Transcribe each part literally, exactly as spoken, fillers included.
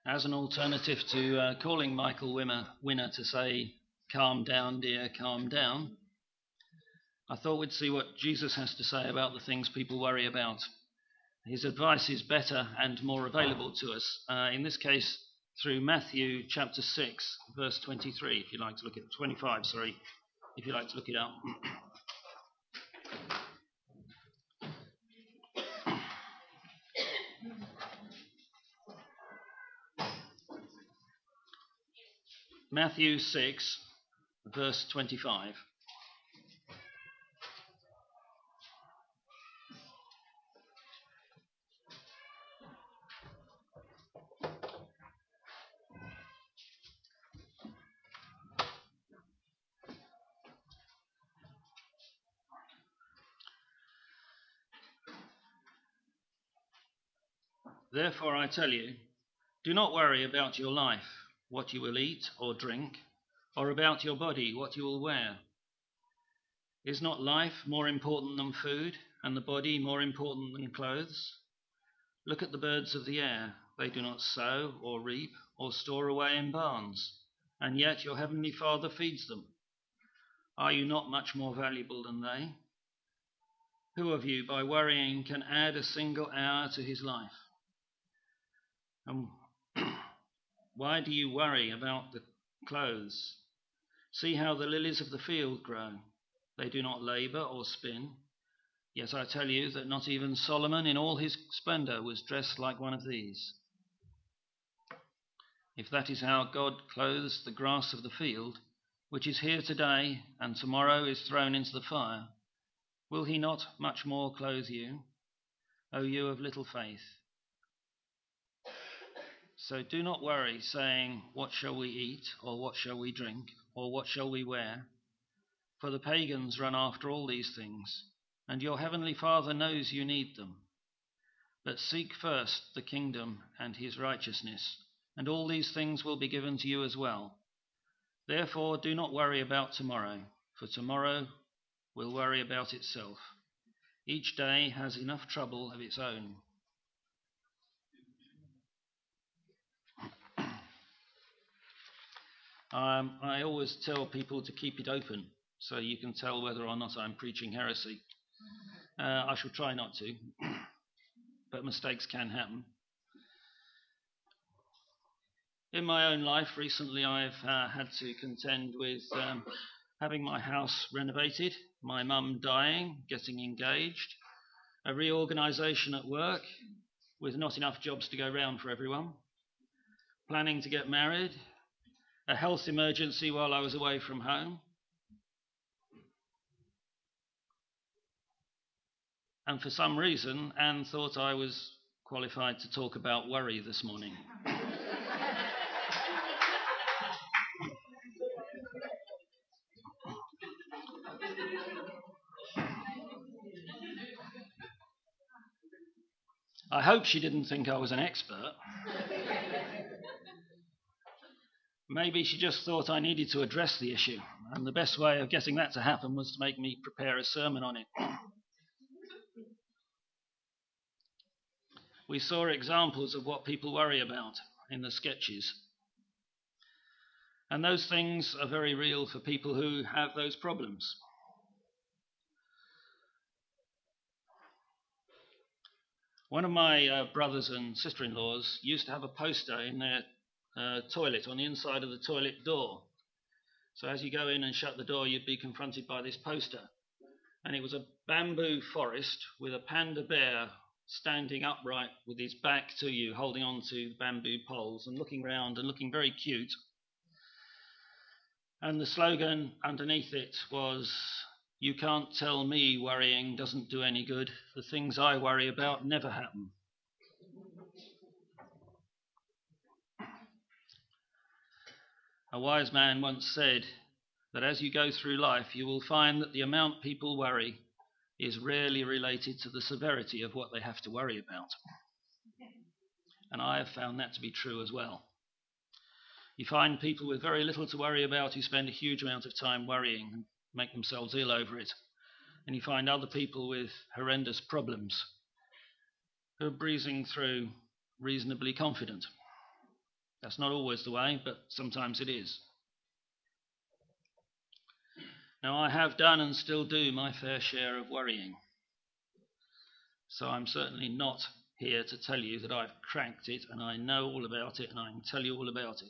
as an alternative to uh, calling Michael Winner, Winner to say, "Calm down, dear, calm down," I thought we'd see what Jesus has to say about the things people worry about. His advice is better and more available to us, uh, in this case, through Matthew chapter six, verse twenty-three, if you like to look at twenty-five, sorry, if you like to look it up. Matthew six, verse twenty-five. Therefore I tell you, do not worry about your life, what you will eat or drink, or about your body, what you will wear. Is not life more important than food, and the body more important than clothes? Look at the birds of the air. They do not sow or reap or store away in barns, and yet your heavenly Father feeds them. Are you not much more valuable than they? Who of you, by worrying, can add a single hour to his life? And why do you worry about the clothes? See how the lilies of the field grow. They do not labor or spin. Yet I tell you that not even Solomon in all his splendor was dressed like one of these. If that is how God clothes the grass of the field, which is here today and tomorrow is thrown into the fire, will he not much more clothe you, O you of little faith? So do not worry, saying, what shall we eat, or what shall we drink, or what shall we wear? For the pagans run after all these things, and your heavenly Father knows you need them. But seek first the kingdom and his righteousness, and all these things will be given to you as well. Therefore do not worry about tomorrow, for tomorrow will worry about itself. Each day has enough trouble of its own. Um, I always tell people to keep it open, so you can tell whether or not I'm preaching heresy. Uh, I shall try not to, but mistakes can happen. In my own life, recently I've uh, had to contend with um, having my house renovated, my mum dying, getting engaged, a reorganisation at work with not enough jobs to go round for everyone, planning to get married, a health emergency while I was away from home, and for some reason Anne thought I was qualified to talk about worry this morning. I hope she didn't think I was an expert. Maybe she just thought I needed to address the issue, and the best way of getting that to happen was to make me prepare a sermon on it. We saw examples of what people worry about in the sketches. And those things are very real for people who have those problems. One of my uh, brothers and sister-in-laws used to have a poster in their uh, toilet, on the inside of the toilet door. So as you go in and shut the door, you'd be confronted by this poster. And it was a bamboo forest with a panda bear standing upright with his back to you, holding on to the bamboo poles and looking round and looking very cute. And the slogan underneath it was, "You can't tell me worrying doesn't do any good. The things I worry about never happen." A wise man once said that as you go through life, you will find that the amount people worry is rarely related to the severity of what they have to worry about. And I have found that to be true as well. You find people with very little to worry about who spend a huge amount of time worrying and make themselves ill over it. And you find other people with horrendous problems who are breezing through reasonably confident. That's not always the way, but sometimes it is. Now, I have done and still do my fair share of worrying. So I'm certainly not here to tell you that I've cracked it and I know all about it and I can tell you all about it.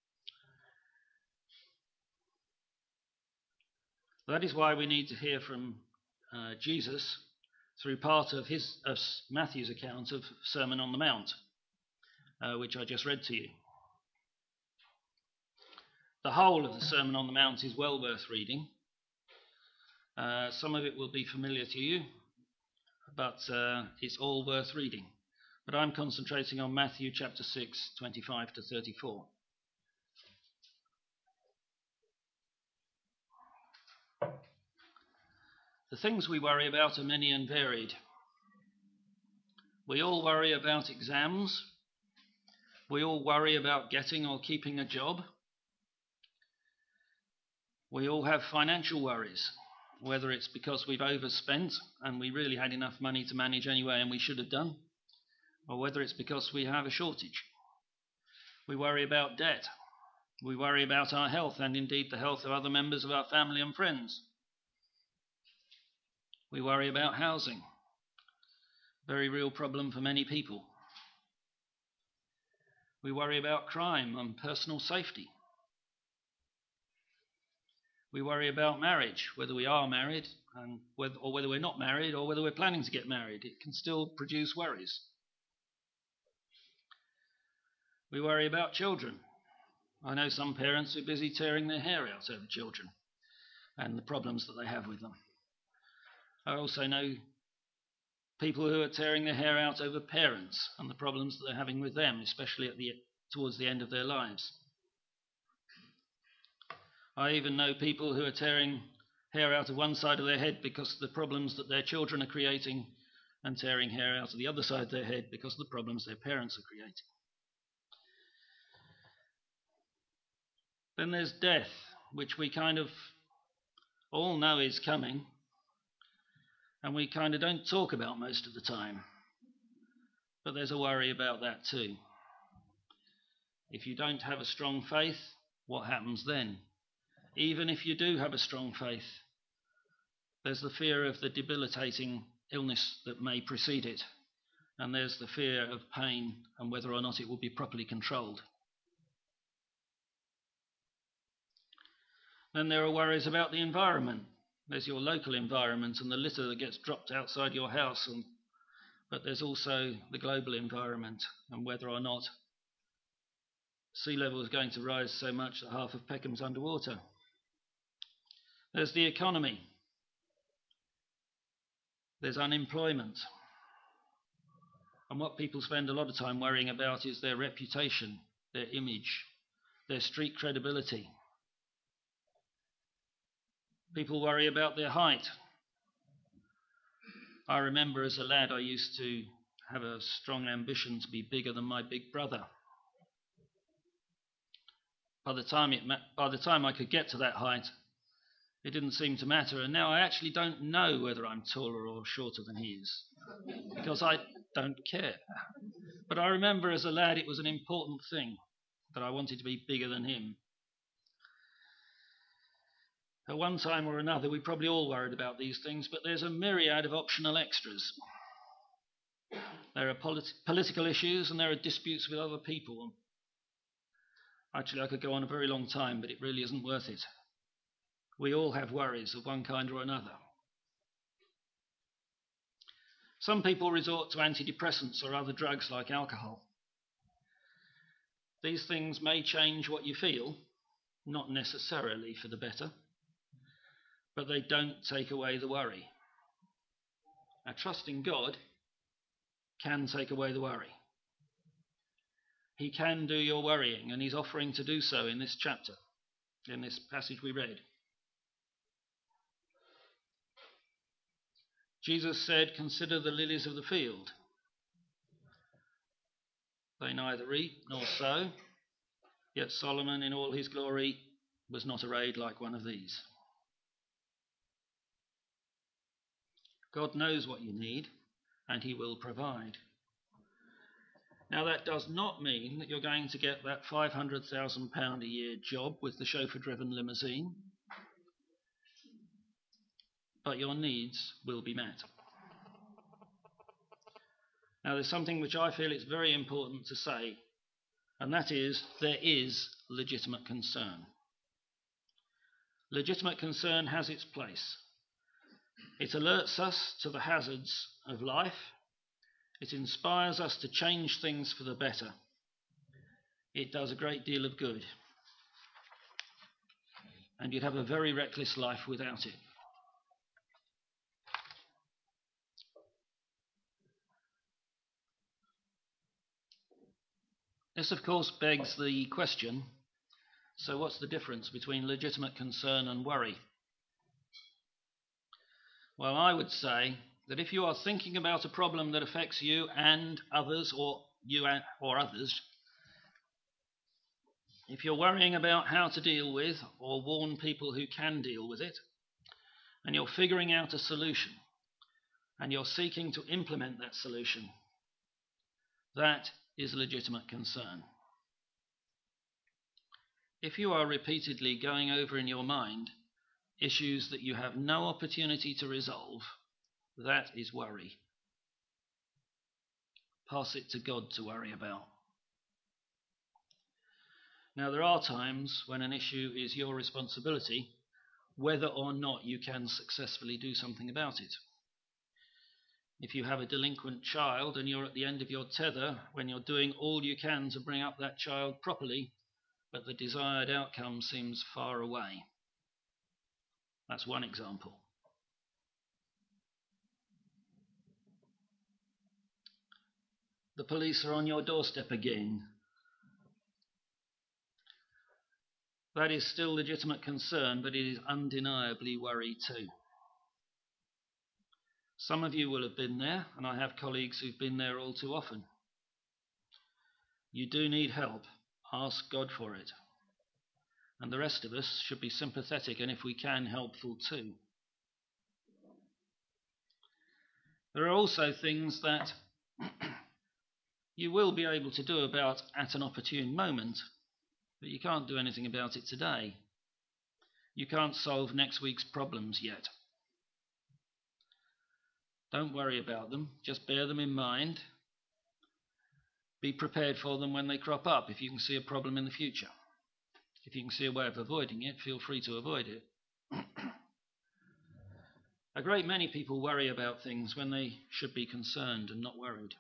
That is why we need to hear from uh, Jesus through part of his of Matthew's account of Sermon on the Mount, uh, which I just read to you. The whole of the Sermon on the Mount is well worth reading. Uh, some of it will be familiar to you, but uh, it's all worth reading. But I'm concentrating on Matthew chapter six, twenty-five to thirty-four. The things we worry about are many and varied. We all worry about exams. We all worry about getting or keeping a job. We all have financial worries, whether it's because we've overspent and we really had enough money to manage anyway and we should have done, or whether it's because we have a shortage. We worry about debt. We worry about our health and indeed the health of other members of our family and friends. We worry about housing. Very real problem for many people. We worry about crime and personal safety. We worry about marriage, whether we are married and whether, or whether we're not married or whether we're planning to get married. It can still produce worries. We worry about children. I know some parents who are busy tearing their hair out over children and the problems that they have with them. I also know people who are tearing their hair out over parents and the problems that they're having with them, especially at the, towards the end of their lives. I even know people who are tearing hair out of one side of their head because of the problems that their children are creating, and tearing hair out of the other side of their head because of the problems their parents are creating. Then there's death, which we kind of all know is coming, and we kind of don't talk about most of the time. But there's a worry about that too. If you don't have a strong faith, what happens then? Even if you do have a strong faith, there's the fear of the debilitating illness that may precede it, and there's the fear of pain and whether or not it will be properly controlled. Then there are worries about the environment. There's your local environment and the litter that gets dropped outside your house, and, but there's also the global environment and whether or not sea level is going to rise so much that half of Peckham's underwater. There's the economy. There's unemployment. And what people spend a lot of time worrying about is their reputation, their image, their street credibility. People worry about their height. I remember as a lad I used to have a strong ambition to be bigger than my big brother. By the time it, by the time I could get to that height, it didn't seem to matter, and now I actually don't know whether I'm taller or shorter than he is, because I don't care. But I remember as a lad it was an important thing that I wanted to be bigger than him. At one time or another, we probably all worried about these things, but there's a myriad of optional extras. There are polit- political issues and there are disputes with other people. Actually, I could go on a very long time, but it really isn't worth it. We all have worries of one kind or another. Some people resort to antidepressants or other drugs like alcohol. These things may change what you feel, not necessarily for the better, but they don't take away the worry. Now, trusting God can take away the worry. He can do your worrying, and he's offering to do so in this chapter, in this passage we read. Jesus said, "Consider the lilies of the field. They neither reap nor sow, yet Solomon in all his glory was not arrayed like one of these." God knows what you need, and he will provide. Now, that does not mean that you're going to get that five hundred thousand pounds a year job with the chauffeur-driven limousine, but your needs will be met. Now, there's something which I feel it's very important to say, and that is there is legitimate concern. Legitimate concern has its place. It alerts us to the hazards of life. It inspires us to change things for the better. It does a great deal of good. And you'd have a very reckless life without it. This, of course, begs the question, so what's the difference between legitimate concern and worry? Well, I would say that if you are thinking about a problem that affects you and others, or you or others, if you're worrying about how to deal with or warn people who can deal with it, and you're figuring out a solution, and you're seeking to implement that solution, that is legitimate concern. If you are repeatedly going over in your mind issues that you have no opportunity to resolve, that is worry. Pass it to God to worry about. Now, there are times when an issue is your responsibility, whether or not you can successfully do something about it. If you have a delinquent child and you're at the end of your tether when you're doing all you can to bring up that child properly, but the desired outcome seems far away. That's one example. The police are on your doorstep again. That is still legitimate concern, but it is undeniably worry too. Some of you will have been there, and I have colleagues who've been there all too often. You do need help. Ask God for it. And the rest of us should be sympathetic and, if we can, helpful too. There are also things that you will be able to do about at an opportune moment, but you can't do anything about it today. You can't solve next week's problems yet. Don't worry about them, just bear them in mind. Be prepared for them when they crop up if you can see a problem in the future. If you can see a way of avoiding it, feel free to avoid it. A great many people worry about things when they should be concerned and not worried.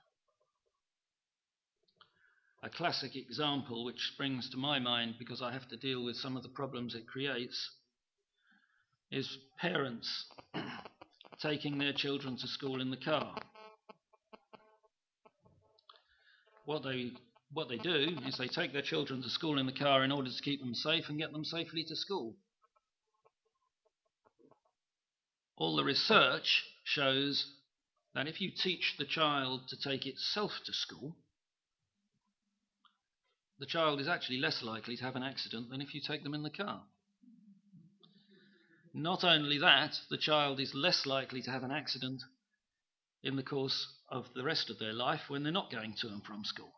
A classic example which springs to my mind because I have to deal with some of the problems it creates is parents taking their children to school in the car. What they what they do is they take their children to school in the car in order to keep them safe and get them safely to school. All the research shows that if you teach the child to take itself to school, the child is actually less likely to have an accident than if you take them in the car. Not only that, the child is less likely to have an accident in the course of the rest of their life when they're not going to and from school.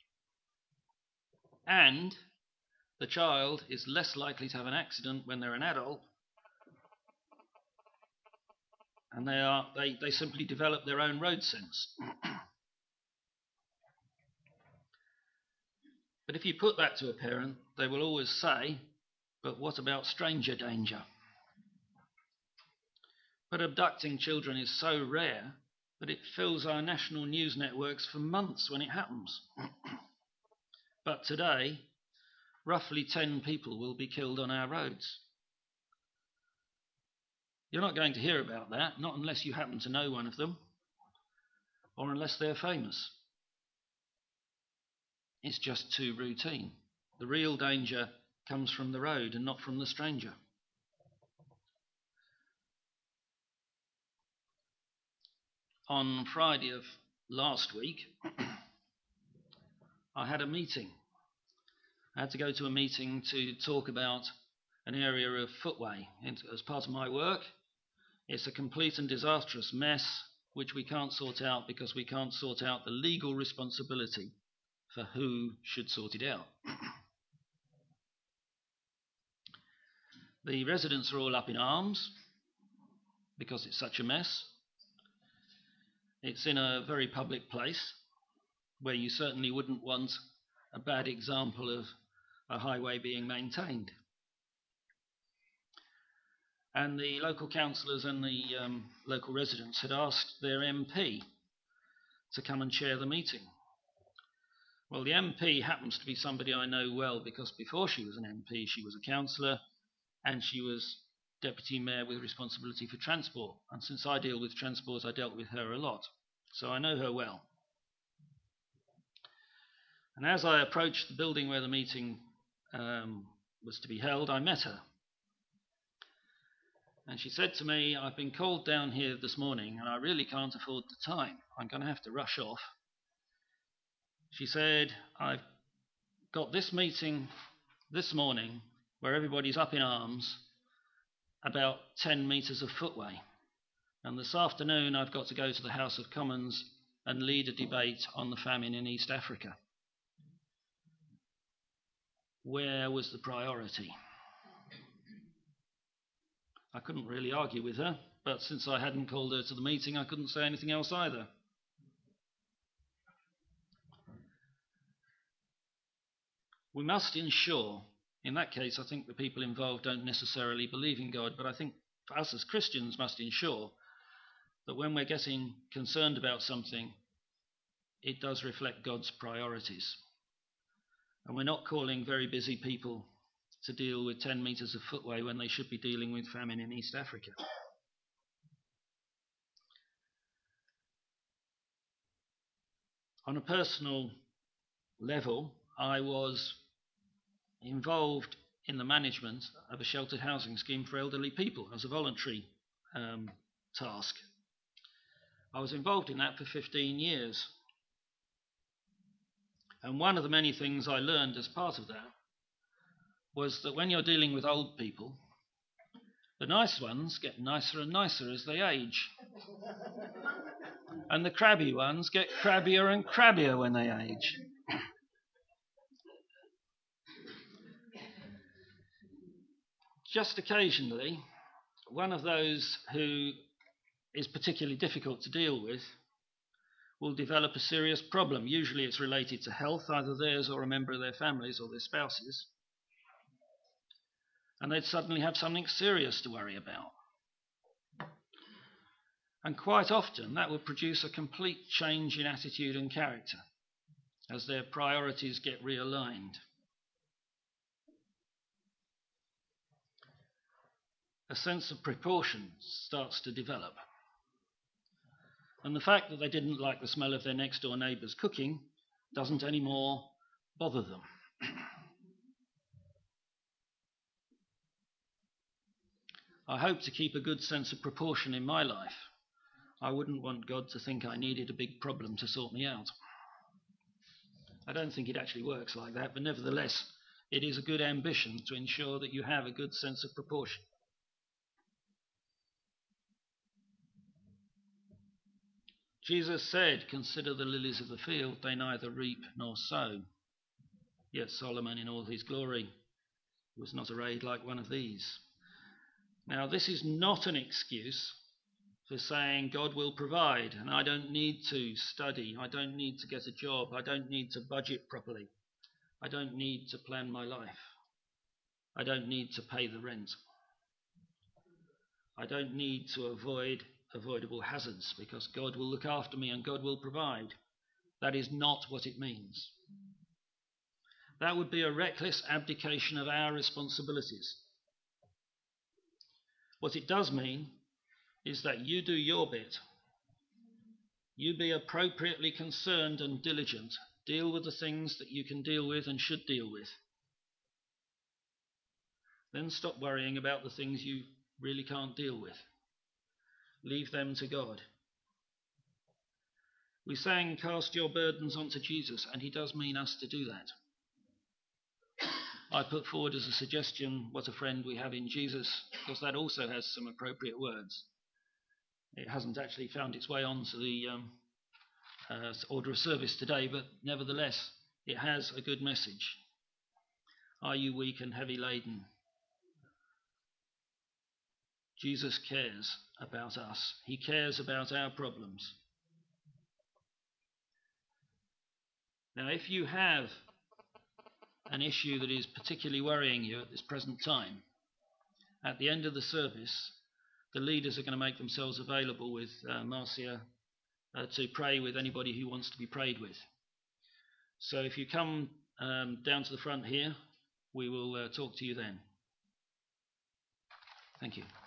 And the child is less likely to have an accident when they're an adult, and they are they, they simply develop their own road sense. But if you put that to a parent, they will always say, but what about stranger danger? But abducting children is so rare that it fills our national news networks for months when it happens. But today, roughly ten people will be killed on our roads. You're not going to hear about that, not unless you happen to know one of them, or unless they're famous. It's just too routine. The real danger comes from the road and not from the stranger. On Friday of last week, I had a meeting. I had to go to a meeting to talk about an area of footway. As part of my work, it's a complete and disastrous mess which we can't sort out because we can't sort out the legal responsibility for who should sort it out. The residents are all up in arms because it's such a mess. It's in a very public place where you certainly wouldn't want a bad example of a highway being maintained. And the local councillors and the um, local residents had asked their M P to come and chair the meeting. Well, the M P happens to be somebody I know well because before she was an M P, she was a councillor and she was deputy mayor with responsibility for transport. And since I deal with transport, I dealt with her a lot. So I know her well. And as I approached the building where the meeting um, was to be held, I met her. And she said to me, I've been called down here this morning and I really can't afford the time. I'm going to have to rush off. She said, I've got this meeting this morning where everybody's up in arms about ten metres of footway. And this afternoon I've got to go to the House of Commons and lead a debate on the famine in East Africa. Where was the priority? I couldn't really argue with her, but since I hadn't called her to the meeting, I couldn't say anything else either. We must ensure, in that case, I think the people involved don't necessarily believe in God, but I think for us as Christians must ensure that when we're getting concerned about something, it does reflect God's priorities. And we're not calling very busy people to deal with ten metres of footway when they should be dealing with famine in East Africa. On a personal level, I was involved in the management of a sheltered housing scheme for elderly people as a voluntary um, task. I was involved in that for fifteen years. And one of the many things I learned as part of that was that when you're dealing with old people, the nice ones get nicer and nicer as they age. And the crabby ones get crabbier and crabbier when they age. Just occasionally, one of those who is particularly difficult to deal with will develop a serious problem. Usually it's related to health, either theirs or a member of their families or their spouses. And they'd suddenly have something serious to worry about. And quite often that would produce a complete change in attitude and character as their priorities get realigned. A sense of proportion starts to develop. And the fact that they didn't like the smell of their next door neighbour's cooking doesn't anymore bother them. I hope to keep a good sense of proportion in my life. I wouldn't want God to think I needed a big problem to sort me out. I don't think it actually works like that, but nevertheless, it is a good ambition to ensure that you have a good sense of proportion. Jesus said, "Consider the lilies of the field, they neither reap nor sow. Yet Solomon in all his glory was not arrayed like one of these." Now, this is not an excuse for saying God will provide, and I don't need to study, I don't need to get a job, I don't need to budget properly, I don't need to plan my life, I don't need to pay the rent, I don't need to avoid avoidable hazards because God will look after me and God will provide. That is not what it means. That would be a reckless abdication of our responsibilities. What it does mean is that you do your bit. You be appropriately concerned and diligent. Deal with the things that you can deal with and should deal with. Then stop worrying about the things you really can't deal with. Leave them to God. We sang, "Cast your burdens onto Jesus," and he does mean us to do that. I put forward as a suggestion, "What a friend we have in Jesus," because that also has some appropriate words. It hasn't actually found its way onto the um, uh, order of service today, but nevertheless, It has a good message. Are you weak and heavy laden? Jesus cares about us. He cares about our problems. Now, if you have an issue that is particularly worrying you at this present time, at the end of the service, the leaders are going to make themselves available with uh, Marcia uh, to pray with anybody who wants to be prayed with. So if you come um, down to the front here, we will uh, talk to you then. Thank you.